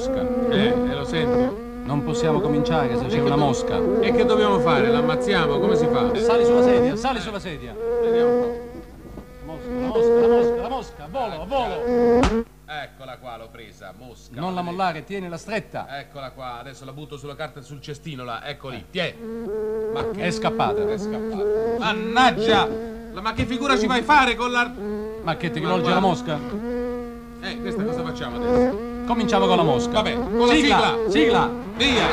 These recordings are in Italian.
mosca. Lo sento. Non possiamo cominciare se c'è una mosca. E che dobbiamo fare? L'ammazziamo? Come si fa? Sali sulla sedia, sali sulla sedia. Vediamo un po'. La mosca, volo. Eccola qua, l'ho presa, mosca. Non la mollare, tienila stretta. Eccola qua, adesso la butto sulla carta e sul cestino là, ecco lì, tiè. Ma che è scappata. Mannaggia! Ma che figura ci vai a fare con la... Ma che ti rivolge la mosca? Questa cosa facciamo adesso? Cominciamo con la mosca. Vabbè, con la sigla! Sigla! Via!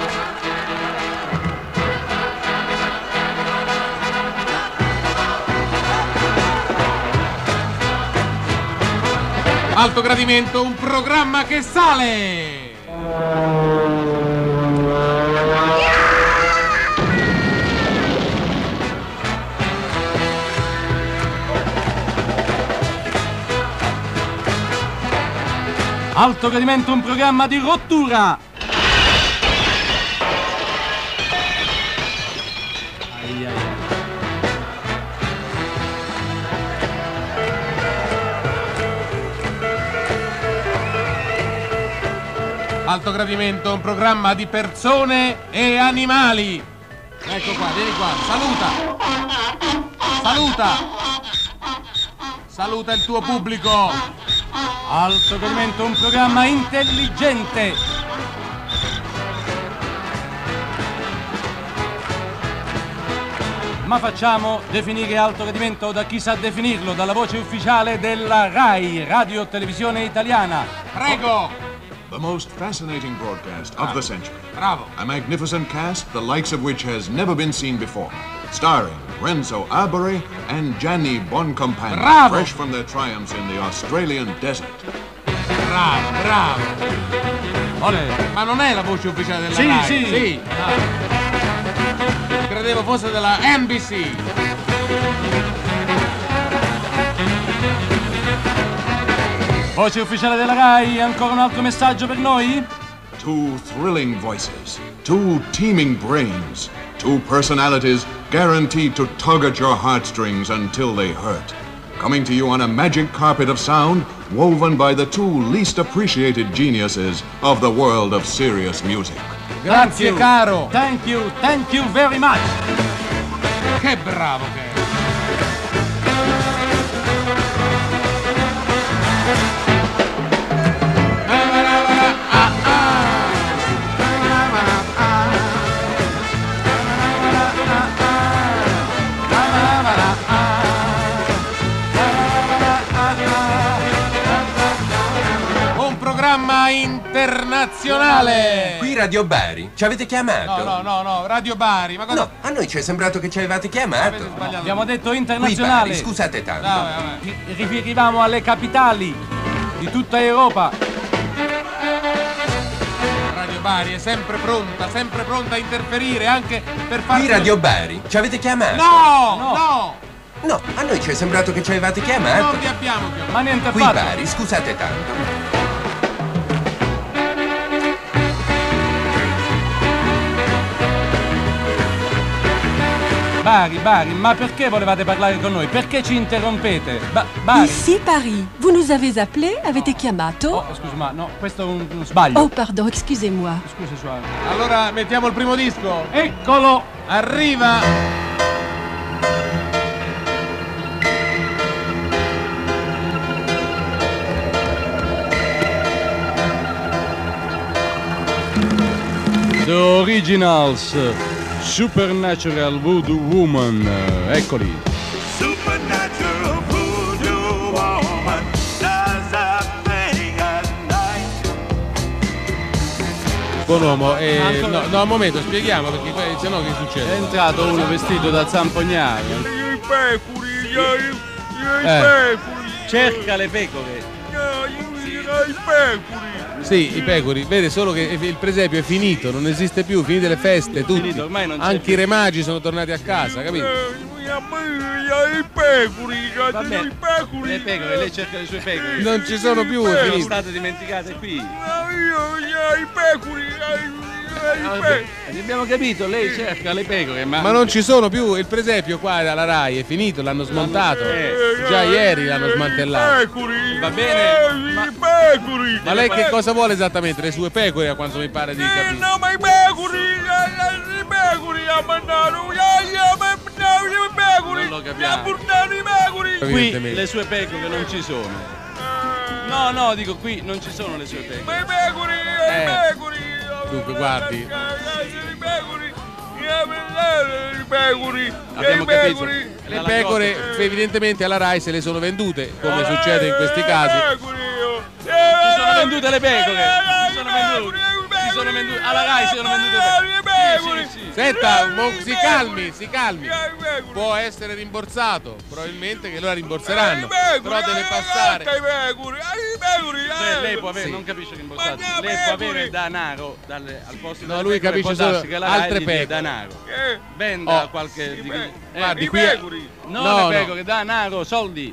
Alto Gradimento, un programma che sale! Alto Gradimento, un programma di rottura! Alto Gradimento, un programma di persone e animali. Ecco qua, vieni qua, saluta il tuo pubblico. Alto Gradimento, un programma intelligente. Ma facciamo definire Alto Gradimento da chi sa definirlo, dalla voce ufficiale della RAI, Radio Televisione Italiana. Prego! The most fascinating broadcast of the century. Bravo! A magnificent cast, the likes of which has never been seen before. Starring Renzo Arbore and Gianni Boncompagni, Bravo! fresh from their triumphs in the Australian desert. Bravo! Olè. Ma non è la voce ufficiale della Sì, RAI? sì. Credevo fosse della NBC. Voce ufficiale della RAI, ancora un altro messaggio per noi? Two thrilling voices, two teeming brains, two personalities guaranteed to tug at your heartstrings until they hurt. Coming to you on a magic carpet of sound woven by the two least appreciated geniuses of the world of serious music. Grazie, caro! Thank you very much! Che bravo che è! Internazionale! Qui Radio Bari, ci avete chiamato? No, Radio Bari, ma cosa... No, a noi ci è sembrato che ci avevate chiamato. Avete sbagliato. Abbiamo detto Qui internazionale. Bari, scusate tanto. Vabbè. Riferivamo alle capitali di tutta Europa. Radio Bari è sempre pronta a interferire anche per fare... Qui Radio Bari, ci avete chiamato? No! No, a noi ci è sembrato che ci avevate chiamato. Non vi abbiamo chiamato. Ma niente Qui affatto. Bari, scusate tanto. Bari, ma perché volevate parlare con noi? Perché ci interrompete? Bari. Ici Paris. Vous nous avez appelé, avete chiamato? Oh, scusi, ma no, questo è un sbaglio. Oh, pardon, excusez-moi. Scusi, suave. Allora mettiamo il primo disco. Eccolo! Arriva! The Originals, Supernatural Voodoo Woman, eccoli. Supernatural voodoo woman does a thing at night. Buon uomo, no, un momento, spieghiamo perché se no che È succede? entrato uno vestito da zampognaro. I pecori, i pecori, Cerca le pecore. i pecori. Sì, i pecori, vede solo che il presepio è finito, non esiste più, finite le feste, tutti. Finito, ormai non c'è Anche più. i re magi sono tornati a casa, capito? I pecori, Vabbè, i pecori. le pecore, lei cerca le sue pecore. Non ci sono più, è Sono finito. state dimenticate qui. I pecori, Abbiamo capito, lei cerca le pecore, Ma non ci sono più, il presepio qua dalla Rai è finito, l'hanno smontato. Già ieri l'hanno smantellato. Va bene, I pecori. Ma lei che cosa vuole esattamente? Le sue pecore, a quanto mi pare di capire. No, ma i pecori ha mandato. I pecori. Non lo capiamo. Ha portato i pecori. qui Evidentemente. le sue pecore non ci sono. No, dico qui non ci sono le sue pecore. Ma i pecori, i pecori. Dunque, guardi. I pecori. Abbiamo capito. Le pecore evidentemente alla Rai se le sono vendute, come succede in questi casi. Si sono vendute le pecore. Si sono vendute. Alla Rai si sono vendute le pecore. Sì. Senta, si calmi. Può essere rimborsato, probabilmente che lo rimborseranno, però deve passare. Lei può avere, non capisce rimborsato. Lei può avere danaro al posto No, delle lui pecore, capisce può darsi solo che la Rai altre gli dia pecore. danaro. Venda Oh. qualche Guardi, I qui pecori. no, No, le pecore, danaro, soldi.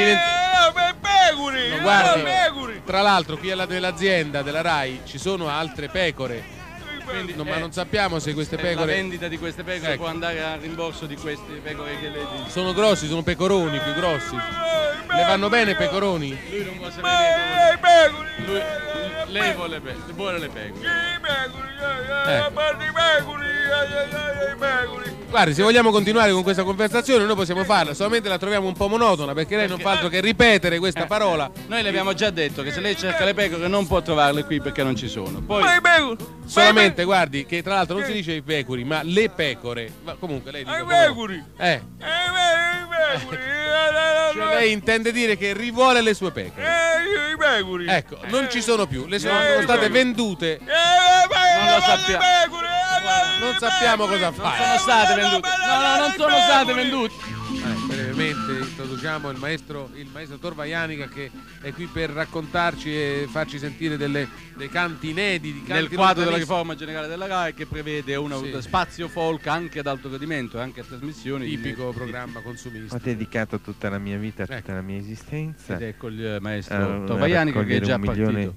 No, guardi, tra l'altro qui dell'azienda della Rai ci sono altre pecore, quindi, ma non sappiamo se queste Per la pecore vendita di queste pecore Ecco. può andare a rimborso di queste pecore che lei dice. sono grossi, sono pecoroni più grossi. Le vanno bene pecoroni? Lui non vuole sapere niente. Lei vuole le pecore. Guardi, se vogliamo continuare con questa conversazione noi possiamo farla, solamente la troviamo un po' monotona perché lei non fa altro che ripetere questa parola. Noi le abbiamo già detto che se lei cerca le pecore non può trovarle qui perché non ci sono. Poi Solamente, guardi, che tra l'altro non si dice i pecori, ma le pecore. Ma comunque lei dice cioè lei intende dire che rivuole le sue pecore. Ecco, non ci sono più, le sono state vendute. non lo sappiamo. Non sappiamo cosa Non fare. sono state vendute. No, non sono state vendute. Brevemente introduciamo il maestro Torvaianica che è qui per raccontarci e farci sentire dei canti inediti. Nel Canti quadro della lontanissimi. riforma generale della RAI che prevede un Sì. spazio folk anche ad alto gradimento, anche a trasmissioni. Tipico programma consumista. Ho dedicato tutta la mia vita, tutta Ecco. la mia esistenza Ed ecco il a maestro Torvaianica che è già partito.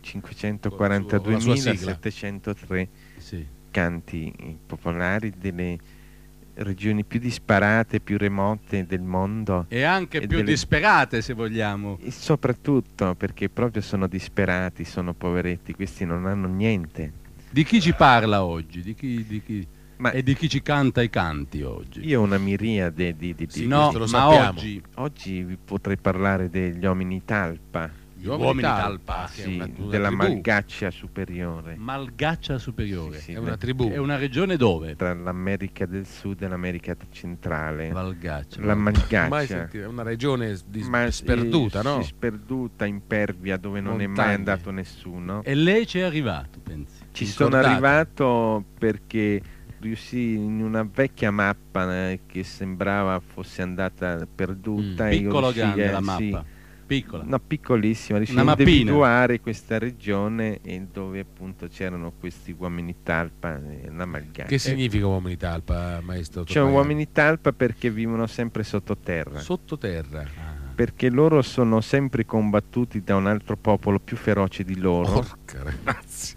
1.542.703 Sì. canti popolari delle regioni più disparate, più remote del mondo E anche E più delle- disperate se vogliamo. e soprattutto perché proprio sono disperati, sono poveretti, questi non hanno niente. Di chi ci parla oggi? Di chi? Ma E di chi ci canta i canti oggi? io ho una miriade di Sì, no, questo lo ma sappiamo. Oggi vi potrei parlare degli uomini talpa, Gli uomini talpa, che è sì, una della tribù. Malgaccia superiore, Malgaccia Superiore. Sì, È una tribù. È una regione dove? tra l'America del Sud e l'America centrale. Malgaccia. La Mai Malgaccia, sentito, è una regione ma sperduta, no? sperduta, impervia, dove non è mai Montagne. andato nessuno. E lei ci è arrivato, pensi? Ci sono Incordato. arrivato perché riuscì in una vecchia mappa che sembrava fosse andata perduta. io Piccolo o riuscii grande la sì. mappa? Piccola. No, piccolissima, riuscì Una a mappina. individuare questa regione e dove appunto c'erano questi uomini talpa, la Malgaccia. Che significa uomini talpa, maestro? C'è Torvaianico? uomini talpa perché vivono sempre sottoterra. Sottoterra. Perché loro sono sempre combattuti da un altro popolo più feroce di loro, Porca ragazzi.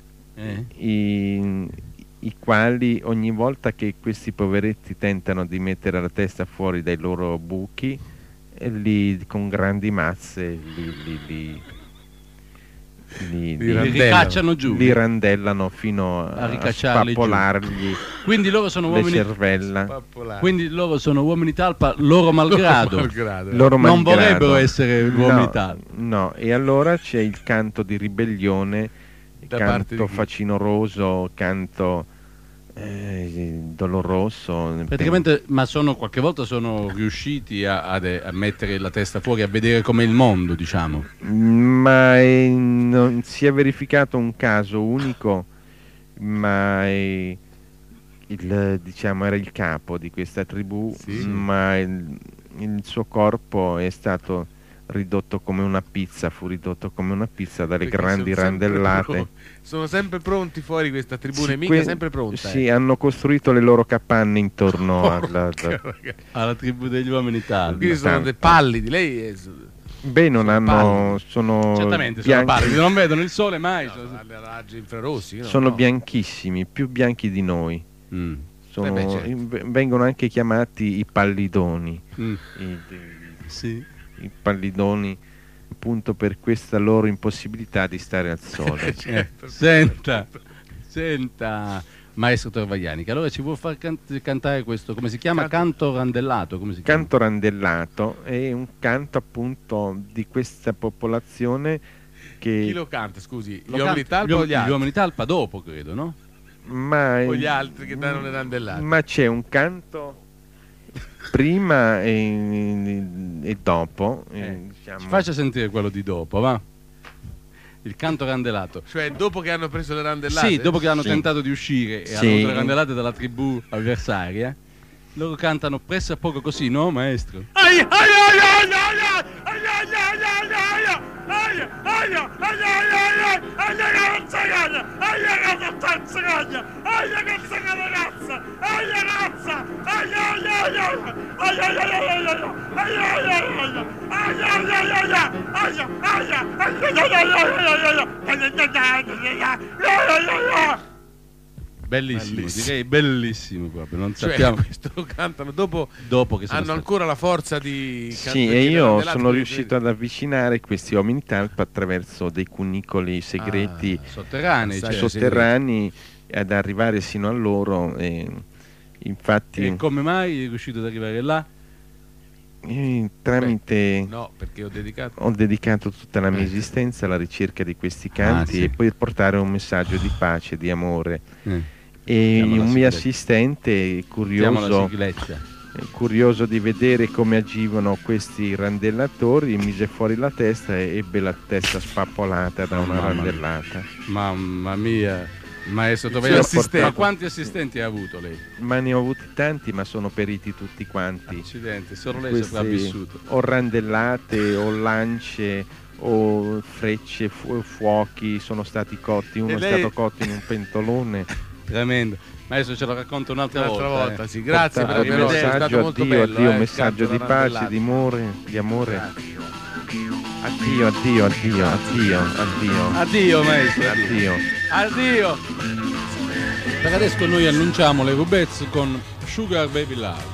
i quali ogni volta che questi poveretti tentano di mettere la testa fuori dai loro buchi, con grandi mazze Li randellano. ricacciano giù. li randellano fino A a ricacciarli giù. spappolargli Quindi loro sono le uomini. cervella. Quindi loro sono uomini talpa loro malgrado. Loro Non malgrado. vorrebbero essere uomini No, talpa. no, e allora c'è il canto di ribellione, Da parte canto di chi? facinoroso, canto doloroso. Praticamente, ma qualche volta sono riusciti a mettere la testa fuori, a vedere com'è il mondo, diciamo. Ma non si è verificato un caso unico, ma diciamo era il capo di questa tribù, Sì. ma il suo corpo è stato ridotto come una pizza, fu ridotto come una pizza dalle Perché grandi sono sempre randellate. pronti. Sono sempre pronti fuori questa tribù Sì, nemica, sempre pronta. Sì, hanno costruito le loro capanne intorno Porca ragazzi. Alla tribù degli uomini talpa. Quindi sono Talpa. dei pallidi. Lei è Beh, non hanno. Sono Certamente, sono bianchi, pallidi, non vedono il sole mai. Alle raggi infrarossi. No? sono bianchissimi, più bianchi di noi. Sono- beh, certo. Vengono anche chiamati i pallidoni. Sì. I pallidoni, appunto per questa loro impossibilità di stare al sole. Certo. Senta, maestro Torvaiani, che allora ci vuol far cantare questo, come si chiama? Canto randellato, come si chiama? Canto randellato è un canto appunto di questa popolazione Chi che lo canta, scusi? Gli Lo uomini canta- talpa o gli gli altri? uomini talpa dopo, credo, no? O gli altri che danno le randellate? ma c'è un canto prima e dopo. Diciamo. Ci faccia sentire quello di dopo, va? Il canto randellato. Cioè, dopo che hanno preso le randellate? Sì, dopo che hanno Sì. tentato di uscire e Sì. hanno avuto le randellate dalla tribù avversaria, loro cantano presso a poco così, no, maestro? Bellissimo, direi bellissimo proprio. Non Cioè, sappiamo questo lo cantano dopo che sono hanno stati- ancora la forza di Sì, e io sono riuscito ad avvicinare questi uomini talpa attraverso dei cunicoli segreti sotterranei, Sai, cioè. sotterranei ad arrivare sino a loro. E infatti, E come mai è riuscito ad arrivare là? tramite. No, perché ho dedicato Ho dedicato tutta la mia esistenza alla ricerca di questi canti sì. e poi portare un messaggio di pace, di amore. E Chiamo la un mio sigletta. assistente, Chiamo la curioso, sigletta. curioso di vedere come agivano questi randellatori, mise fuori la testa e ebbe la testa spappolata da una Mamma mia. randellata. Mamma mia, maestro Sì, Torvaiani, ho portato- ma quanti assistenti ha avuto lei? Ma ne ho avuti tanti, ma sono periti tutti quanti. Accidenti, solo lei Questi sopravvissuto. o randellate o lance o frecce, fuochi sono stati cotti. Uno E è lei- stato cotto in un pentolone. Tremendo. Maestro ce lo racconto un'altra volta. sì. Grazie per Portare averlo, è messaggio stato molto addio, bello. addio, il messaggio canto di della pace, randellata. di amore. Addio, addio, addio, addio, addio, Addio maestro. addio. Addio. Per adesso noi annunciamo le Rubez con Sugar Baby Love.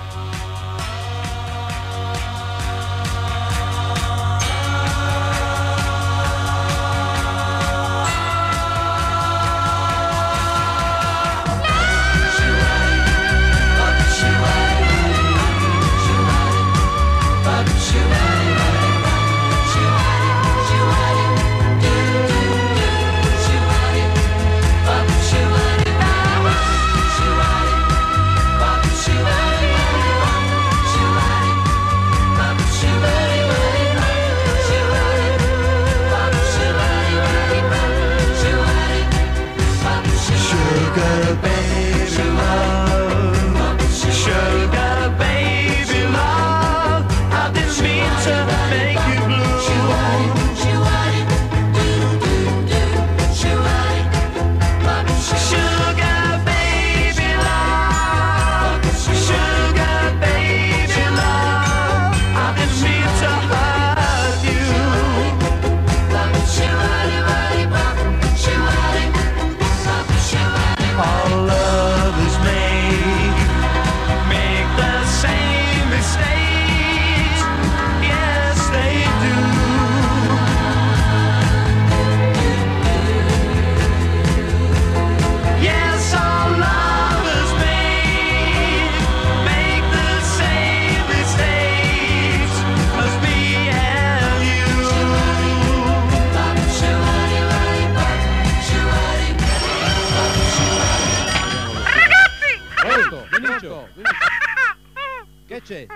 Che c'è?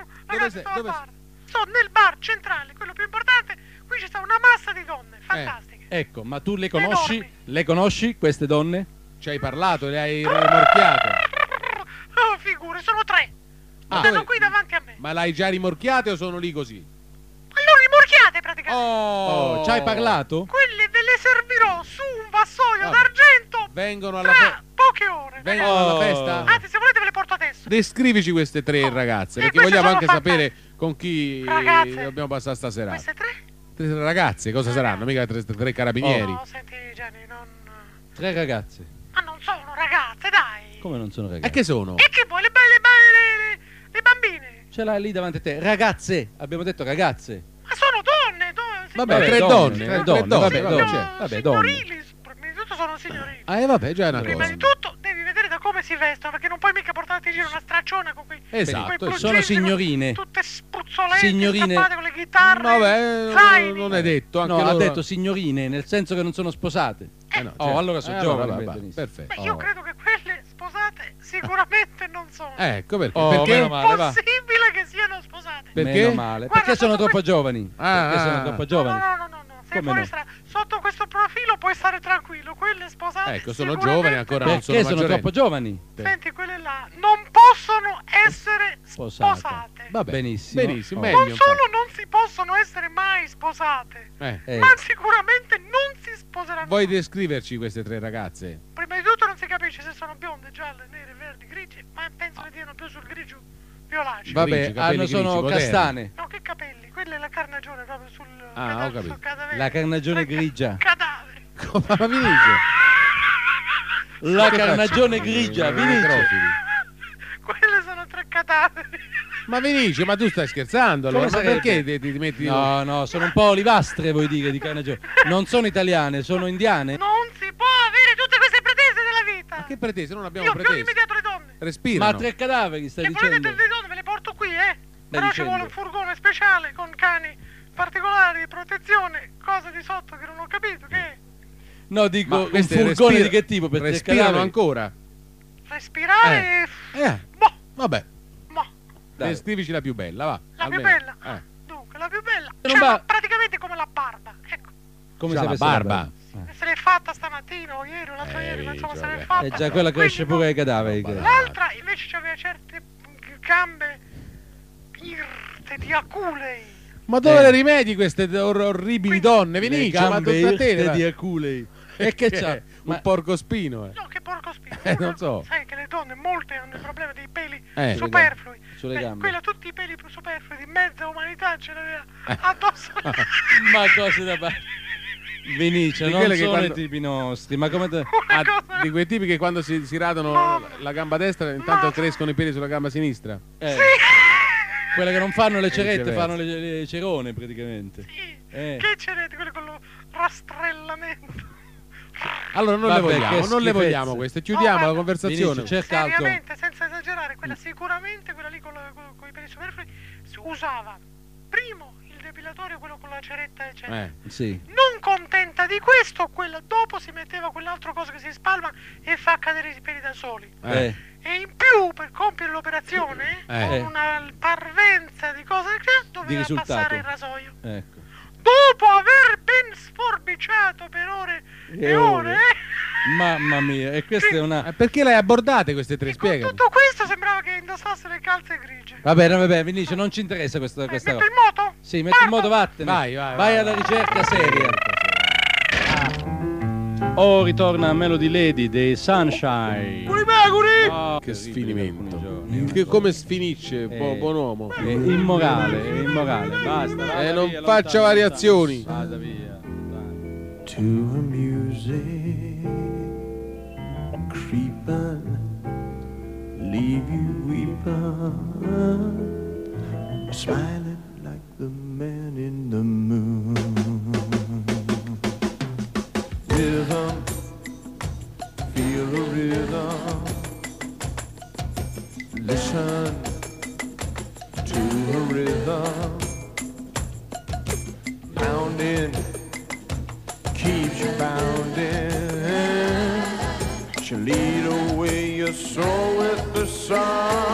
Sto nel bar centrale, quello più importante. Qui ci sta una massa di donne fantastiche. Ecco, ma tu le conosci? Enormi. Le conosci queste donne? Ci hai parlato, le hai rimorchiato. Oh, figure, sono tre. Ah, Stanno dove- qui davanti a me. Ma l'hai già rimorchiate o sono lì così? Allora rimorchiate praticamente. Oh, ci hai parlato? Quelle ve le servirò su un vassoio Vabbè. d'argento Vengono alla tra poche ore. vengono Oh. alla festa? Anzi, se volete ve le porto adesso. Descrivici queste tre Oh, ragazze, e perché queste vogliamo sono anche sapere con chi Ragazze, dobbiamo passare stasera. Queste tre 3 ragazze, cosa saranno? Mica 3 carabinieri. No, senti Gianni, non... 3 ragazze. Ma non sono ragazze, dai! Come non sono ragazze? E che sono? E che vuoi, le bambine? Ce l'hai lì davanti a te. Ragazze, abbiamo detto ragazze. Ma sono donne, Vabbè, Vabbè, 3 donne. tre 3 donne, donne. vabbè, donne. signorili, prima di tutto sono signorili. Vabbè, già è una Prima cosa. di tutto devi vedere da come si vestono, perché non puoi mica portarti in giro una stracciona con quei Esatto, quei sono plugini, signorine. tutte spruzzolette, Signorine. zappate con le chitarre, Vabbè, zaini. non è detto. Anche No, ha loro... detto signorine, nel senso che non sono sposate. no, Oh, allora sono giovani, vabbè, benissimo. perfetto. Beh, io credo che quelle sposate sicuramente non sono. Ecco perché. Oh, perché? meno male, va. Possibile che siano sposate. Perché? Meno male. Guarda, Perché sono sotto troppo giovani. Ah, Perché sono ah. troppo No, giovani. no. Sei Come fuori no? strada. Sotto questo profilo puoi stare tranquillo. Quelle sposate. Ecco, sono sicuramente giovani ancora, non Perché sono sono maggiorenni. troppo giovani. Senti, quelle là non possono essere sposate. Vabbè, Benissimo. benissimo, Oh. meglio. Non solo infatti. non si possono essere mai sposate, Eh. ma sicuramente non si sposeranno. Vuoi descriverci queste 3 ragazze? Prima di tutto non si capisce se sono bionde, gialle, nere, verdi, grigie, ma penso che diano più sul grigio violaceo. Vabbè, Grigi, capelli sono grigi, moderni. castane. No, che capelli, quella è la carnagione proprio sul Ah, ho capito. sul cadavere. La carnagione grigia. Cadavere. Ma finisce. La carnagione grigia, finisce. Quelle sono 3 cadaveri. Ma finisce, ma tu stai scherzando allora? Come Ma sarebbe? perché ti metti... No, sono un po' olivastre, vuoi dire, di carnagione. Non sono italiane, sono indiane. Non si può avere tutte queste pretese nella vita. Ma che pretese? Non abbiamo Io più pretese. immediato le donne. Respirano. Ma 3 cadaveri, stai Le volete dicendo? le donne ve le porto qui, Però ci dicendo? vuole un furgone speciale con cani particolari di protezione, cose di sotto che non ho capito, che è? No, dico, Ma un queste furgone respira- di che tipo? Per 3 respirano cadaveri? ancora? Respirare. Boh, Vabbè, boh. Dai. descrivici la più bella, va. La più almeno. bella. Dunque, la più bella. Non C'ha va- praticamente come la barba. Ecco. Come C'ha se la avesse barba. Se l'è fatta stamattina o ieri o l'altro ieri, ma insomma se l'è fatta. È già quella che Quindi esce no. pure ai cadaveri. credo. L'altra invece aveva certe gambe irte di aculei. Ma dove le rimedi queste orribili donne? Le Venice, ma gambe tutta te irte le di aculei. E che c'ha? Un porcospino, No, che porco spino. non so. Sai che le donne, molte hanno il problema dei peli Sulle superflui. Sulle gambe. Quella tutti i peli superflui di mezza umanità ce l'aveva addosso. Ma cose da fare. Venice, Di non quelle sono che quando- i tipi nostri. Ma come te... Una cosa. Di quei tipi che quando si radano la gamba destra intanto crescono i peli sulla gamba sinistra. Quelle che non fanno le cerette, viceversa. fanno le cerone praticamente. Sì. Eh. Che c'erete quelle con lo rastrellamento? Allora non Vabbè, le vogliamo, che non le schifezze. vogliamo queste. Chiudiamo No, la guarda, conversazione. Vinicio, cerca altro. Seriamente, senza esagerare, quella sicuramente, quella lì con i peli superflui, usava primo il depilatorio, quello con la ceretta, eccetera. Sì. Non contenta di questo, quella dopo si metteva quell'altro coso che si spalma e fa cadere i peli da soli. E in più, per compiere l'operazione, con una parvenza di cose che doveva risultato. passare il rasoio. Ecco. Dopo aver ben sforbiciato per ore e ore, Mamma mia, e questa è una... Perché le hai abbordate queste 3? con Spiegami. tutto questo sembrava che indossasse le calze grigie. Va bene, Vinicio, non ci interessa questa Metto cosa. in moto? Sì, metti in moto, vattene. Vai alla ricerca seria. Oh, ritorna Melody Lady dei Sunshine. Oh, Che terribile, sfinimento. alcuni giorni. Come sfinisce, buon uomo. È immorale, basta. Vada non via, faccia lontano, variazioni. Vada via. To a music creeping, leave you weeping, smiling like the man in the moon. Rhythm, feel the rhythm, listen to a rhythm, pounding keeps you bounding. She'll lead away your soul with the sun.